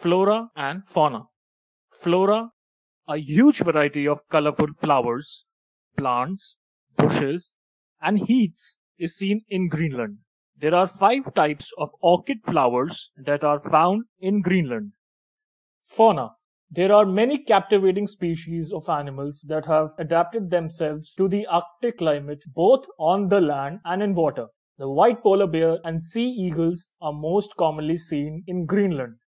Flora and fauna. Flora, a huge variety of colorful flowers, plants, bushes, and heaths is seen in Greenland. There are 5 types of orchid flowers that are found in Greenland. Fauna. There are many captivating species of animals that have adapted themselves to the Arctic climate both on the land and in water. The white polar bear and sea eagles are most commonly seen in Greenland.